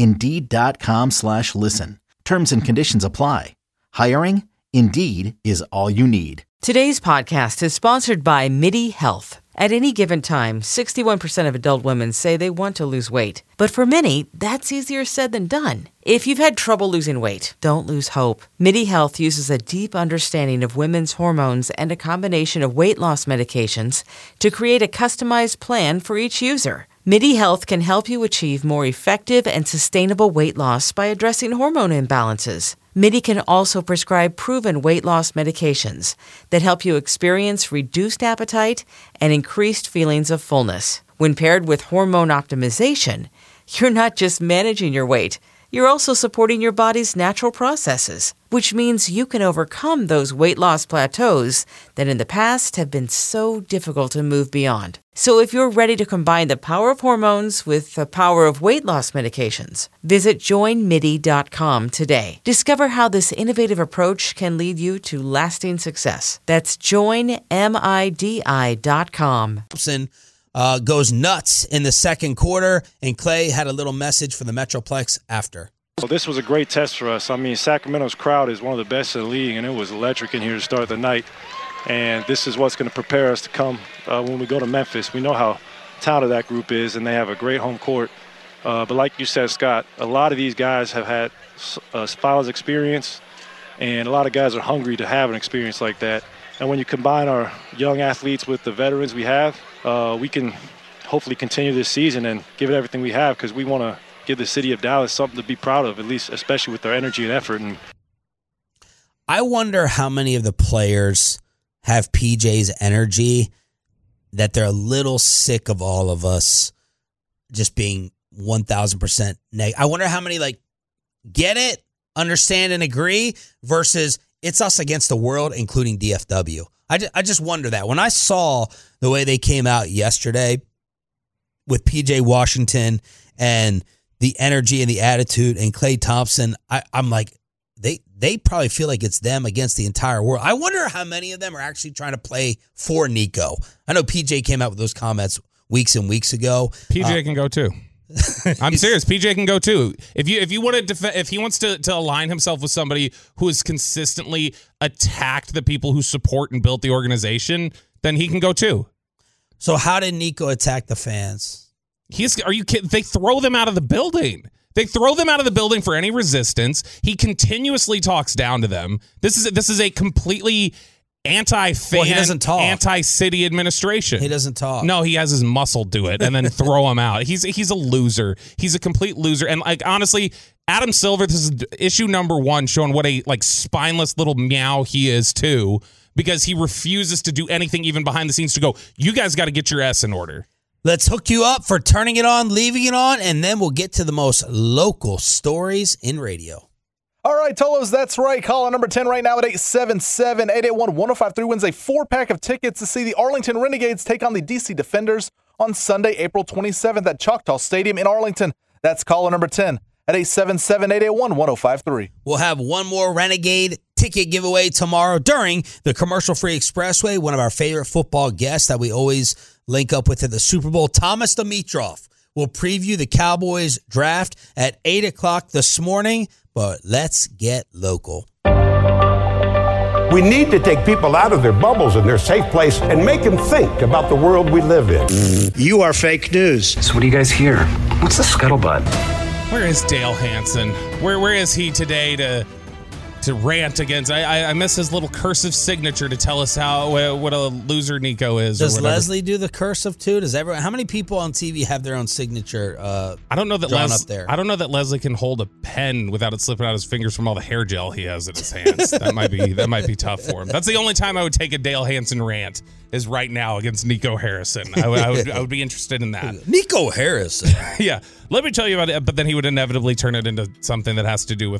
Indeed.com/listen. Terms and conditions apply. Hiring? Indeed is all you need. Today's podcast is sponsored by MIDI Health. At any given time, 61% of adult women say they want to lose weight. But for many, that's easier said than done. If you've had trouble losing weight, don't lose hope. MIDI Health uses a deep understanding of women's hormones and a combination of weight loss medications to create a customized plan for each user. MIDI Health can help you achieve more effective and sustainable weight loss by addressing hormone imbalances. MIDI can also prescribe proven weight loss medications that help you experience reduced appetite and increased feelings of fullness. When paired with hormone optimization, you're not just managing your weight, you're also supporting your body's natural processes, which means you can overcome those weight loss plateaus that in the past have been so difficult to move beyond. So if you're ready to combine the power of hormones with the power of weight loss medications, visit joinmidi.com today. Discover how this innovative approach can lead you to lasting success. That's joinmidi.com. Goes nuts in the second quarter, and Clay had a little message for the Metroplex after. Well, this was a great test for us. I mean, Sacramento's crowd is one of the best in the league, and it was electric in here to start the night. And this is what's going to prepare us to come when we go to Memphis. We know how talented that group is, and they have a great home court. But like you said, Scott, a lot of these guys have had finals experience, and a lot of guys are hungry to have an experience like that. And when you combine our young athletes with the veterans we have, we can hopefully continue this season and give it everything we have, because we want to give the city of Dallas something to be proud of, at least, especially with their energy and effort. And I wonder how many of the players have PJ's energy, that they're a little sick of all of us just being 1,000% negative. I wonder how many get it, understand, and agree versus it's us against the world, including DFW. I just wonder that. When I saw the way they came out yesterday with PJ Washington and the energy and the attitude and Klay Thompson, I'm like, they probably feel like it's them against the entire world. I wonder how many of them are actually trying to play for Nico. I know PJ came out with those comments weeks and weeks ago. PJ can go too. I'm serious. PJ can go too. If you want to if he wants to align himself with somebody who has consistently attacked the people who support and built the organization, then he can go too. So how did Nico attack the fans? Are you kidding? They throw them out of the building. They throw them out of the building for any resistance. He continuously talks down to them. This is a completely anti-fan, he doesn't talk. Anti-city administration. He doesn't talk. No, he has his muscle do it and then throw him out. He's a loser. He's a complete loser. And honestly, Adam Silver, this is issue number 1, showing what a spineless little meow he is too, because he refuses to do anything even behind the scenes to go, you guys got to get your S in order. Let's hook you up for turning it on, leaving it on, and then we'll get to the most local stories in radio. All right, Tolos, that's right. Call number 10 right now at 877-881-1053 wins a 4-pack of tickets to see the Arlington Renegades take on the DC Defenders on Sunday, April 27th at Choctaw Stadium in Arlington. That's caller number 10 at 877-881-1053. We'll have one more Renegade ticket ticket giveaway tomorrow during the commercial-free Expressway. One of our favorite football guests that we always link up with at the Super Bowl, Thomas Dimitroff, will preview the Cowboys draft at 8 o'clock this morning. But let's get local. We need to take people out of their bubbles and their safe place and make them think about the world we live in. You are fake news. So what do you guys hear? What's the scuttlebutt? Where is Dale Hansen? Where is he today to rant against? I miss his little cursive signature to tell us what a loser Nico is. Does or whatever. Leslie do the cursive too? Does everyone? How many people on TV have their own signature? I don't know that drawn up there. I don't know that Leslie can hold a pen without it slipping out his fingers from all the hair gel he has in his hands. that might be tough for him. That's the only time I would take a Dale Hansen rant is right now against Nico Harrison. I would be interested in that. Nico Harrison. Yeah. Let me tell you about it, but then he would inevitably turn it into something that has to do with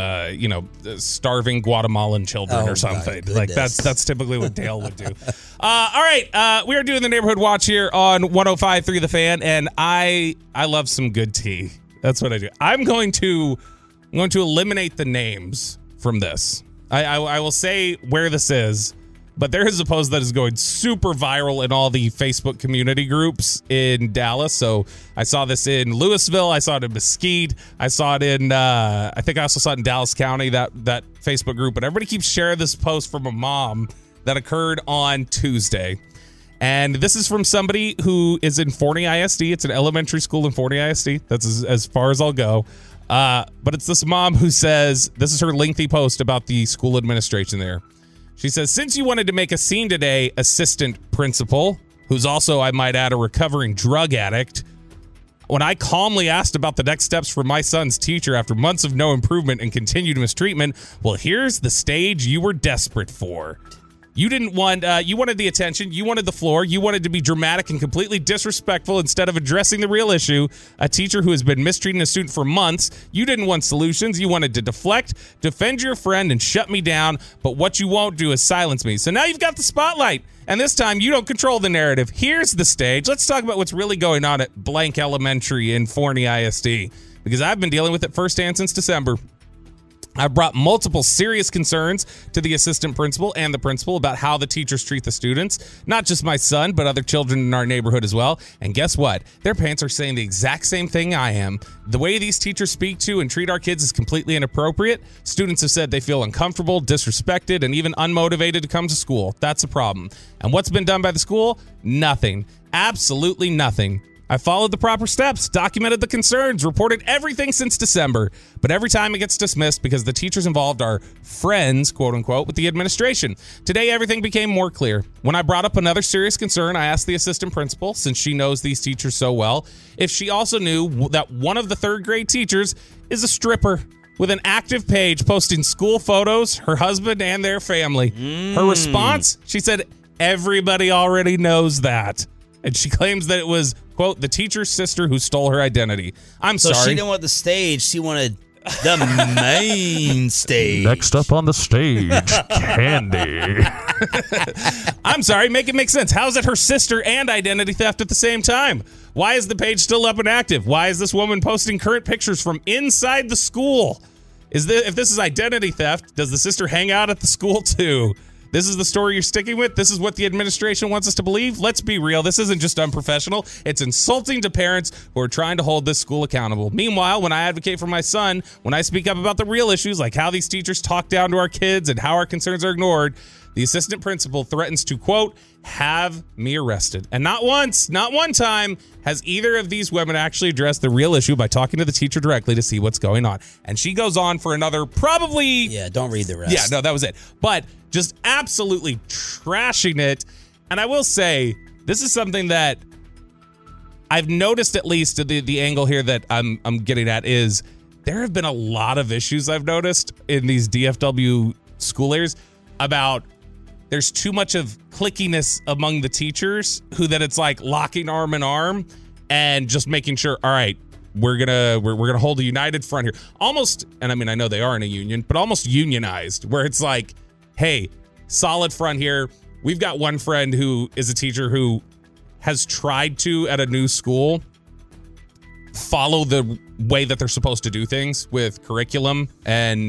starving Guatemalan children or something. Like that's typically what Dale would do. All right, we are doing the Neighborhood Watch here on 105.3 The Fan, and I love some good tea. That's what I do. I'm going to eliminate the names from this. I will say where this is. But there is a post that is going super viral in all the Facebook community groups in Dallas. So I saw this in Louisville. I saw it in Mesquite. I saw it in, I think I also saw it in Dallas County, that Facebook group. But everybody keeps sharing this post from a mom that occurred on Tuesday. And this is from somebody who is in Forney ISD. It's an elementary school in Forney ISD. That's as far as I'll go. But it's this mom who says, this is her lengthy post about the school administration there. She says, since you wanted to make a scene today, assistant principal, who's also, I might add, a recovering drug addict, when I calmly asked about the next steps for my son's teacher after months of no improvement and continued mistreatment, well, here's the stage you were desperate for. You didn't want, you wanted the attention, you wanted the floor, you wanted to be dramatic and completely disrespectful instead of addressing the real issue. A teacher who has been mistreating a student for months. You didn't want solutions, you wanted to deflect, defend your friend, and shut me down, but what you won't do is silence me. So now you've got the spotlight, and this time you don't control the narrative. Here's the stage. Let's talk about what's really going on at Blank Elementary in Forney ISD, because I've been dealing with it firsthand since December. I've brought multiple serious concerns to the assistant principal and the principal about how the teachers treat the students, not just my son, but other children in our neighborhood as well. And guess what? Their parents are saying the exact same thing I am. The way these teachers speak to and treat our kids is completely inappropriate. Students have said they feel uncomfortable, disrespected, and even unmotivated to come to school. That's a problem. And what's been done by the school? Nothing. Absolutely nothing. I followed the proper steps, documented the concerns, reported everything since December, but every time it gets dismissed because the teachers involved are friends, quote unquote, with the administration. Today, everything became more clear. When I brought up another serious concern, I asked the assistant principal, since she knows these teachers so well, if she also knew that one of the third grade teachers is a stripper with an active page posting school photos, her husband and their family. Her response, she said, everybody already knows that. And she claims that it was, quote, the teacher's sister who stole her identity. I'm sorry. So she didn't want the stage. She wanted the main stage. Next up on the stage, Candy. I'm sorry. Make it make sense. How is it her sister and identity theft at the same time? Why is the page still up and active? Why is this woman posting current pictures from inside the school? If this is identity theft, does the sister hang out at the school too? This is the story you're sticking with? This is what the administration wants us to believe? Let's be real. This isn't just unprofessional. It's insulting to parents who are trying to hold this school accountable. Meanwhile, when I advocate for my son, when I speak up about the real issues, like how these teachers talk down to our kids and how our concerns are ignored, the assistant principal threatens to, quote, have me arrested. And not once, not one time has either of these women actually addressed the real issue by talking to the teacher directly to see what's going on. And she goes on for another probably... Yeah, don't read the rest. Yeah, no, that was it. But just absolutely trashing it. And I will say, this is something that I've noticed, at least the angle here that I'm getting at is there have been a lot of issues I've noticed in these DFW school areas about there's too much of clickiness among the teachers who that it's like locking arm in arm and just making sure, all right, we're gonna hold a united front here. Almost, and I mean, I know they are in a union, but almost unionized, where it's like, hey, solid front here. We've got one friend who is a teacher who has tried to, at a new school, follow the way that they're supposed to do things with curriculum and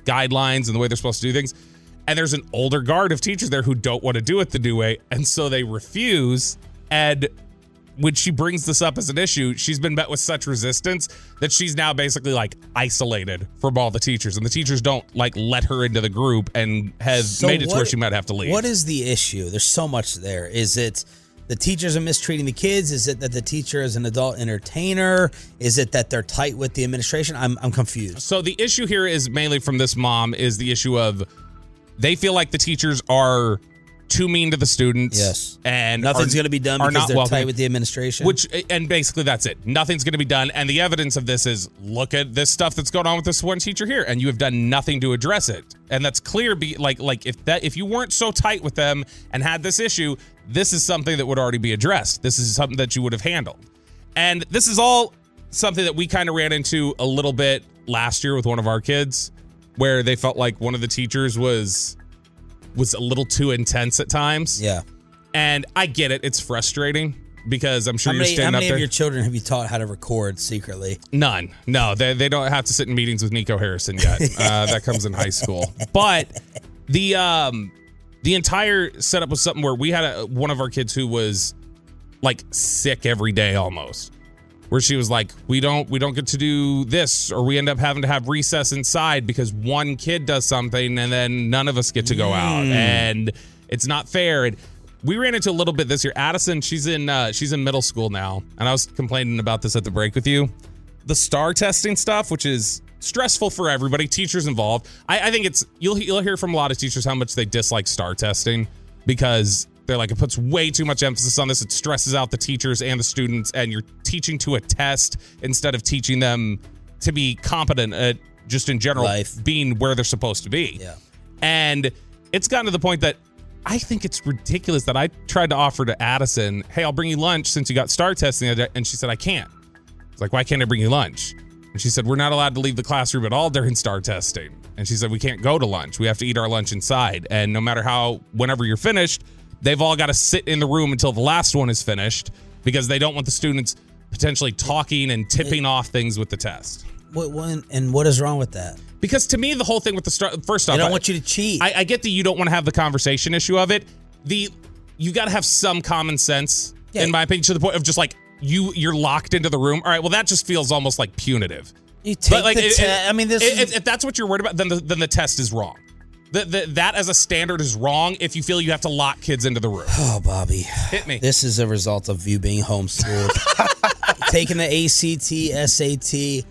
guidelines and the way they're supposed to do things. And there's an older guard of teachers there who don't want to do it the new way. And so they refuse. And when she brings this up as an issue, she's been met with such resistance that she's now basically like isolated from all the teachers. And the teachers don't like let her into the group and have made it to where she might have to leave. What is the issue? There's so much there. Is it the teachers are mistreating the kids? Is it that the teacher is an adult entertainer? Is it that they're tight with the administration? I'm confused. So the issue here is mainly from this mom is the issue of they feel like the teachers are too mean to the students. Yes. And nothing's going to be done because they're tight with the administration. And basically that's it. Nothing's going to be done. And the evidence of this is look at this stuff that's going on with this one teacher here, and you have done nothing to address it. And that's clear. If you weren't so tight with them and had this issue, this is something that would already be addressed. This is something that you would have handled. And this is all something that we kind of ran into a little bit last year with one of our kids, where they felt like one of the teachers was a little too intense at times. Yeah. And I get it. It's frustrating because I'm sure How you're standing up there. How many of your children have you taught how to record secretly? None. No, they don't have to sit in meetings with Nico Harrison yet. That comes in high school. But the entire setup was something where we had one of our kids who was like sick every day almost. Where she was like, we don't get to do this, or we end up having to have recess inside because one kid does something and then none of us get to go out, and it's not fair. And we ran into a little bit this year. Addison, she's in middle school now, and I was complaining about this at the break with you. The STAR testing stuff, which is stressful for everybody, teachers involved. I think you'll hear from a lot of teachers how much they dislike STAR testing because they're like, it puts way too much emphasis on this. It stresses out the teachers and the students, and you're teaching to a test instead of teaching them to be competent at just in general being where they're supposed to be. Yeah. And it's gotten to the point that I think it's ridiculous that I tried to offer to Addison, hey, I'll bring you lunch since you got STAR testing the other day. And she said, I can't. I was like, why can't I bring you lunch? And she said, we're not allowed to leave the classroom at all during STAR testing. And she said, we can't go to lunch. We have to eat our lunch inside. And no matter whenever you're finished, they've all got to sit in the room until the last one is finished because they don't want the students potentially talking and tipping off things with the test. What is wrong with that? Because to me, the whole thing with the first off, they don't want you to cheat. I get that you don't want to have the conversation issue of it. You got to have some common sense, in my opinion, to the point of just like you're locked into the room. All right, well, that just feels almost like punitive. You take the test. I mean, if that's what you're worried about, then the test is wrong. That as a standard is wrong if you feel you have to lock kids into the room. Oh, Bobby. Hit me. This is a result of you being homeschooled. Taking the ACT, SAT.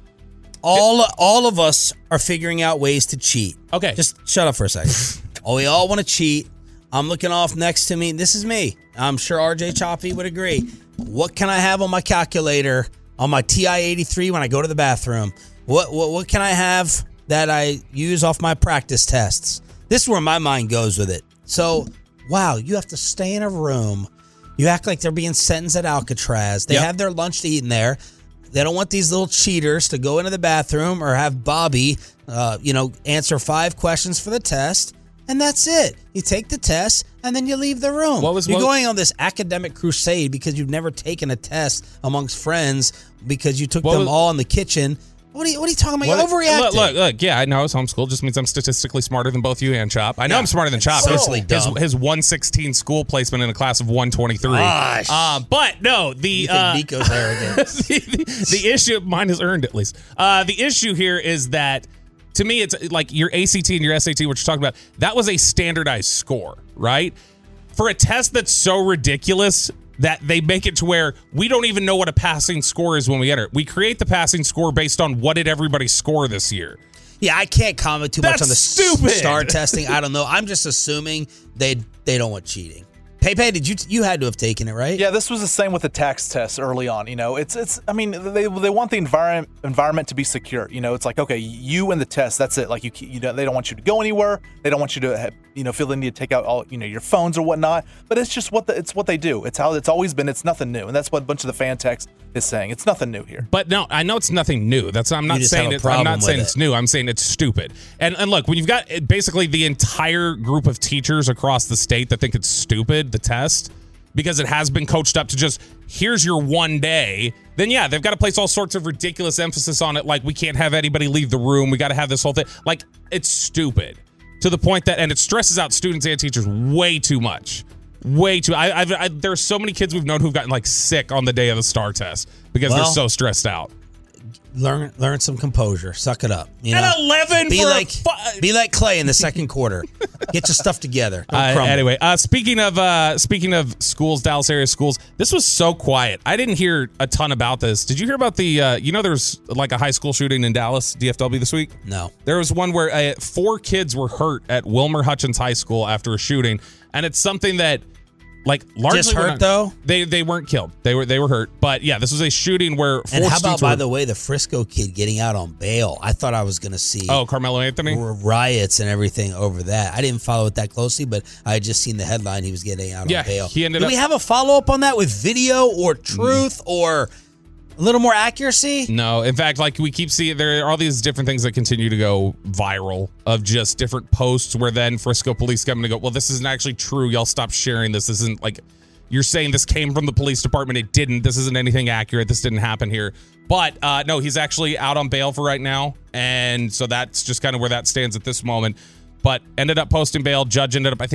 All of us are figuring out ways to cheat. Okay. Just shut up for a second. We all want to cheat. I'm looking off next to me. This is me. I'm sure RJ Choppy would agree. What can I have on my calculator on my TI-83 when I go to the bathroom? What can I have that I use off my practice tests? This is where my mind goes with it. So, wow, you have to stay in a room. You act like they're being sentenced at Alcatraz. They have their lunch to eat in there. They don't want these little cheaters to go into the bathroom or have Bobby, answer 5 questions for the test. And that's it. You take the test, and then you leave the room. You're going on this academic crusade because you've never taken a test amongst friends because you took them all in the kitchen. What are you talking about? You're overreacting. Look. Yeah, I know I was homeschooled. Just means I'm statistically smarter than both you and Chop. I know I'm smarter than Chop. His 116 school placement in a class of 123. Gosh. But no, you think Nico's arrogant. the issue, mine is earned at least. The issue here is that, to me, it's like your ACT and your SAT, what you're talking about, that was a standardized score, right? For a test that's so ridiculous that they make it to where we don't even know what a passing score is when we enter. We create the passing score based on what did everybody score this year. Yeah, I can't comment too much on the stupid STAR testing. I don't know. I'm just assuming they don't want cheating. Pepe, you had to have taken it, right? Yeah, this was the same with the tax test early on. It's. I mean, they want the environment to be secure. It's like, okay, you and the test, that's it. Like they don't want you to go anywhere. They don't want you to feel the need to take out all your phones or whatnot. But it's just what they do. It's how it's always been. It's nothing new, and that's what a bunch of the fan text is saying. It's nothing new here. But no, I know it's nothing new. I'm not saying it's new. I'm saying it's stupid. And look, when you've got basically the entire group of teachers across the state that think it's stupid, the test, because it has been coached up to just, here's your one day, then yeah, they've got to place all sorts of ridiculous emphasis on it. Like, we can't have anybody leave the room. We got to have this whole thing. Like, it's stupid to the point that, and it stresses out students and teachers way too much. Way too. There's so many kids we've known who've gotten like sick on the day of the STAR test because they're so stressed out. Learn some composure. Suck it up. You At know? 11 be like Clay in the second quarter. Get your stuff together. Don't crumble. Anyway, speaking of schools, Dallas area schools, this was so quiet. I didn't hear a ton about this. Did you hear about the? There's like a high school shooting in Dallas, DFW this week. No. There was one where 4 kids were hurt at Wilmer Hutchins High School after a shooting, and it's something that. Like largely just hurt though. They weren't killed. They were hurt. But yeah, this was a shooting where 4 and how about, by were, the way, the Frisco kid getting out on bail? I thought I was going to see Carmelo Anthony riots and everything over that. I didn't follow it that closely, but I had just seen the headline. He was getting out on bail. He ended Do we have a follow up on that with video or truth or a little more accuracy? No. In fact, like we keep seeing, there are all these different things that continue to go viral of just different posts where then Frisco police come in and go, well, this isn't actually true. Y'all stop sharing this. This isn't like, you're saying this came from the police department. It didn't. This isn't anything accurate. This didn't happen here. But no, he's actually out on bail for right now. And so that's just kind of where that stands at this moment. But ended up posting bail. Judge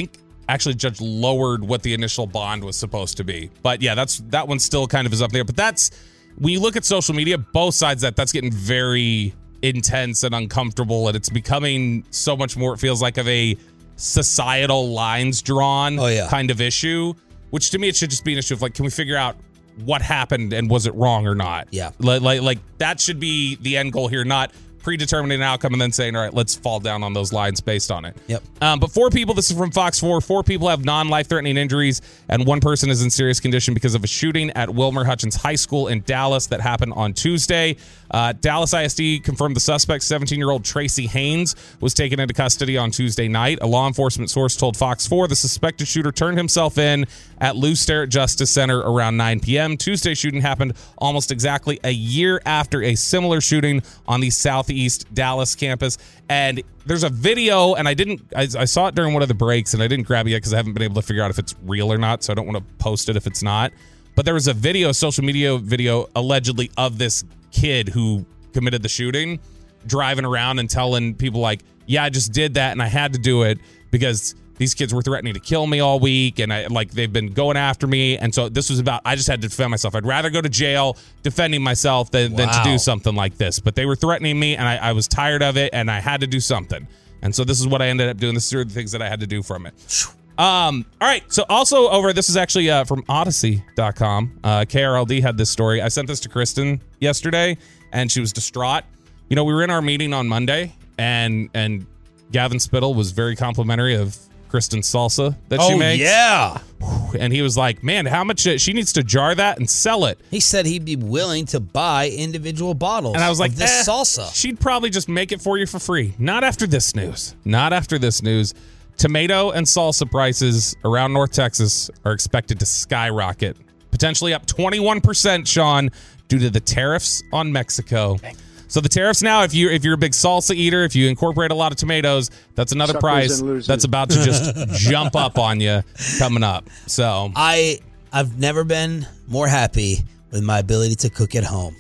Judge lowered what the initial bond was supposed to be. But yeah, that one still kind of is up there. But that's, when you look at social media, both sides that's getting very intense and uncomfortable, and it's becoming so much more, it feels like, of a societal lines drawn kind of issue, which to me it should just be an issue of like, can we figure out what happened and was it wrong or not? Yeah. Like that should be the end goal here, not predetermining an outcome and then saying, all right, let's fall down on those lines based on it. Yep. But 4 people, this is from Fox 4, 4 people have non-life-threatening injuries, and 1 person is in serious condition because of a shooting at Wilmer Hutchins High School in Dallas that happened on Tuesday. Dallas ISD confirmed the suspect, 17-year-old Tracy Haynes, was taken into custody on Tuesday night. A law enforcement source told Fox 4 the suspected shooter turned himself in at Lou Sterrett Justice Center around 9 p.m. Tuesday's shooting happened almost exactly a year after a similar shooting on the Southeast Dallas campus. And there's a video, and I saw it during one of the breaks, and I didn't grab it yet because I haven't been able to figure out if it's real or not, so I don't want to post it if it's not. But there was a social media video, allegedly, of this kid who committed the shooting, driving around and telling people like, yeah, I just did that, and I had to do it because these kids were threatening to kill me all week, and they've been going after me, and so this was about, I just had to defend myself. I'd rather go to jail defending myself than to do something like this. But they were threatening me, and I was tired of it, and I had to do something. And so this is what I ended up doing. This are the things that I had to do from it. All right, so also this is actually from Odyssey.com. KRLD had this story. I sent this to Kristen yesterday, and she was distraught. You know, we were in our meeting on Monday, and Gavin Spittle was very complimentary of Kristen's salsa that she makes. Yeah. And he was like, man, how much she needs to jar that and sell it. He said he'd be willing to buy individual bottles. And I was like, of this salsa. She'd probably just make it for you for free. Not after this news. Not after this news. Tomato and salsa prices around North Texas are expected to skyrocket, potentially up 21%, Sean, due to the tariffs on Mexico. So the tariffs now, if you're a big salsa eater, if you incorporate a lot of tomatoes, that's another Suckers price and losers. that's about to just jump up on you coming up. So I've never been more happy with my ability to cook at home.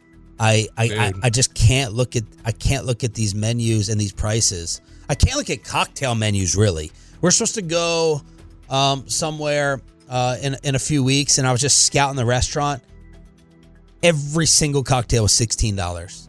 I just can't look at these menus and these prices. I can't look at cocktail menus, really. We're supposed to go somewhere in a few weeks, and I was just scouting the restaurant. Every single cocktail was $16.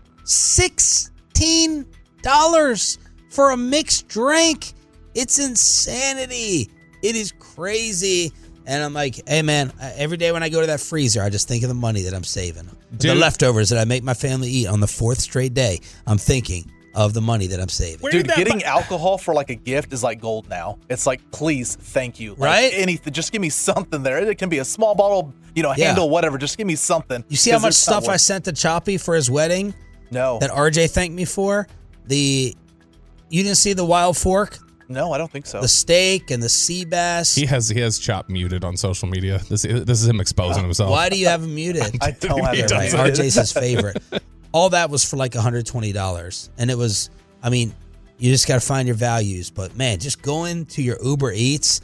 $16 for a mixed drink. It's insanity. It is crazy. And I'm like, hey, man, every day when I go to that freezer, I just think of the money that I'm saving. The leftovers that I make my family eat on the 4th straight day, I'm thinking of the money that I'm saving. Dude, getting alcohol for like a gift is like gold now. It's like, please, thank you. Like, right? Anything, just give me something there. It can be a small bottle, handle, whatever. Just give me something. You see how much stuff I sent to Choppy for his wedding? No. That RJ thanked me for? You didn't see the wild fork? No, I don't think so. The steak and the sea bass. He has Chop muted on social media. This is him exposing himself. Why do you have him muted? I don't have it. Right. RJ's his favorite. All that was for like $120. And it was, I mean, you just got to find your values. But man, just going to your Uber Eats,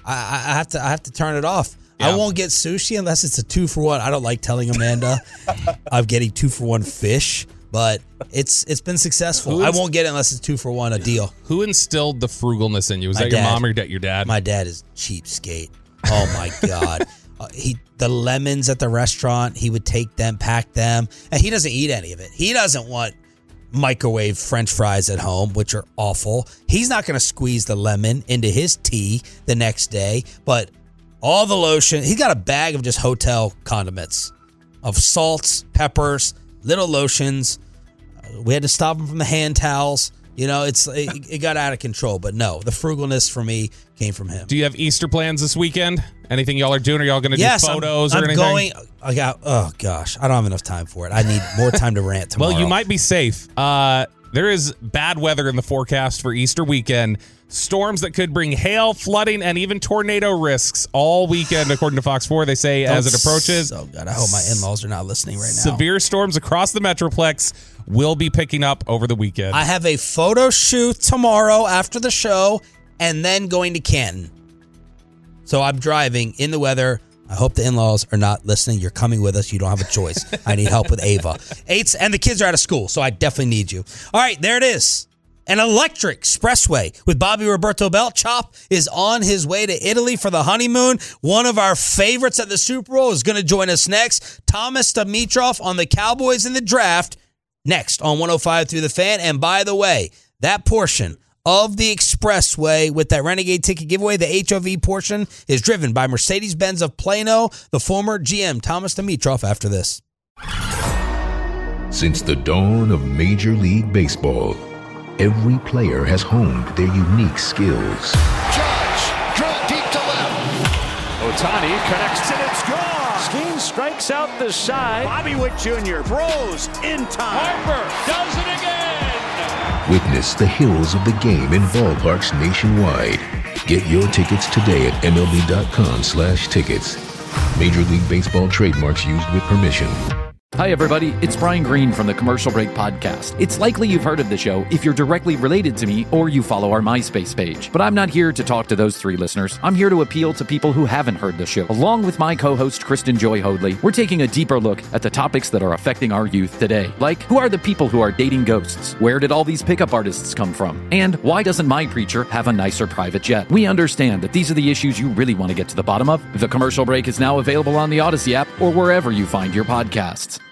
I have to turn it off. Yeah. I won't get sushi unless it's a 2-for-1. I don't like telling Amanda I'm getting 2-for-1 fish, but it's been successful. I won't get it unless it's 2-for-1, a deal. Who instilled the frugalness in you? Was that your mom or your dad? My dad is cheapskate. Oh my God. The lemons at the restaurant, he would take them, pack them, and he doesn't eat any of it. He doesn't want microwave French fries at home, which are awful. He's not going to squeeze the lemon into his tea the next day, but all the lotion, he's got a bag of just hotel condiments of salts, peppers, little lotions. We had to stop him from the hand towels. You know, it got out of control. But no, the frugalness for me came from him. Do you have Easter plans this weekend? Anything y'all are doing? Are y'all going to do photos or anything? Oh gosh, I don't have enough time for it. I need more time to rant tomorrow. Well, you might be safe. There is bad weather in the forecast for Easter weekend. Storms that could bring hail, flooding, and even tornado risks all weekend, according to Fox 4. They say as it approaches. Oh, God. I hope my in-laws are not listening right now. Severe storms across the Metroplex will be picking up over the weekend. I have a photo shoot tomorrow after the show and then going to Canton. So I'm driving in the weather. I hope the in-laws are not listening. You're coming with us. You don't have a choice. I need help with Ava. And the kids are out of school, so I definitely need you. All right, there it is. An electric expressway with Bobby Roberto Bell. Chop is on his way to Italy for the honeymoon. One of our favorites at the Super Bowl is going to join us next. Thomas Dimitroff on the Cowboys in the draft. Next on 105 Through the Fan. And by the way, that portion of the expressway with that Renegade ticket giveaway, the HOV portion, is driven by Mercedes-Benz of Plano, the former GM Thomas Dimitroff after this. Since the dawn of Major League Baseball, every player has honed their unique skills. Judge, drill deep to left. Ohtani connects and it's gone. Skeen strikes out the side. Bobby Witt Jr. throws in time. Harper does it again. Witness the hills of the game in ballparks nationwide. Get your tickets today at MLB.com/tickets. Major League Baseball trademarks used with permission. Hi, everybody. It's Brian Green from the Commercial Break Podcast. It's likely you've heard of the show if you're directly related to me or you follow our MySpace page. But I'm not here to talk to those three listeners. I'm here to appeal to people who haven't heard the show. Along with my co-host, Kristen Joy Hoadley, we're taking a deeper look at the topics that are affecting our youth today. Like, who are the people who are dating ghosts? Where did all these pickup artists come from? And why doesn't my preacher have a nicer private jet? We understand that these are the issues you really want to get to the bottom of. The Commercial Break is now available on the Odyssey app or wherever you find your podcasts.